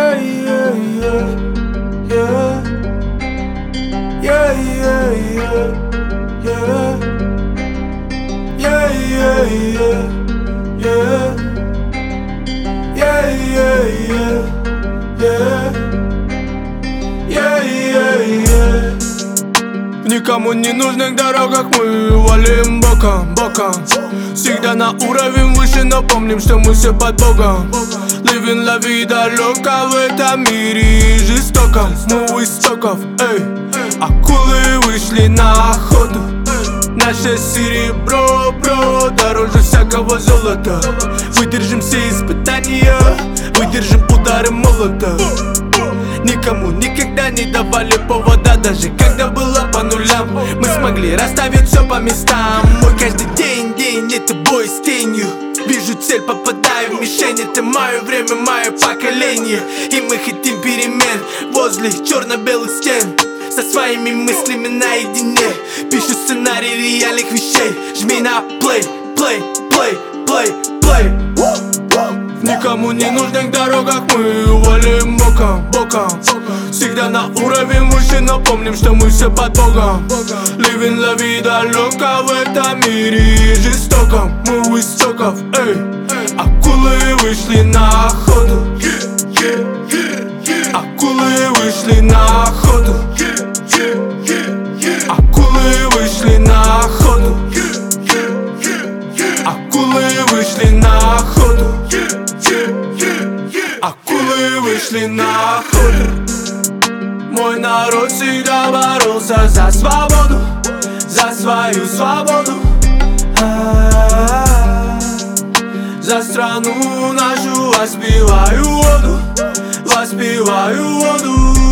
Yeah, yeah, yeah, yeah. Yeah, yeah, yeah, yeah. Yeah, yeah, yeah, yeah. Yeah, yeah, yeah, yeah. Yeah, yeah, yeah. В никому не нужных дорогах мы валим боком, боком. Всегда на уровень выше, но помним, что мы все под Богом. Living la vida loca в этом мире жестоком. Мы у истоков, эй. Акулы вышли на охоту. Наше серебро, бро, дороже всякого золота. Выдержим все испытания, выдержим удары молота. Никому никогда не давали повода, даже когда было по нулям. Мы смогли расставить все по местам. Мой каждый день, это бой с тенью. Вижу цель, попадаю в мишень. Это мое время, мое поколение. И мы хотим перемен возле черно-белых стен. Со своими мыслями наедине. Пишу сценарий реальных вещей. Жми на play, play, play, play, play. В никому не нужных дорогах мы валим боком, боком. Всегда на уровень выше, но помним, что мы все под Богом. Living la vida loca в этом мире жестоком. Мы у истоков, эй. Акулы вышли на охоту. Акулы вышли на охоту. Акулы вышли на охоту. Акулы вышли на охоту. Акулы вышли на охоту. Мой народ всегда боролся за свободу, за свою свободу. За страну нашу воспеваю воду, воспеваю воду.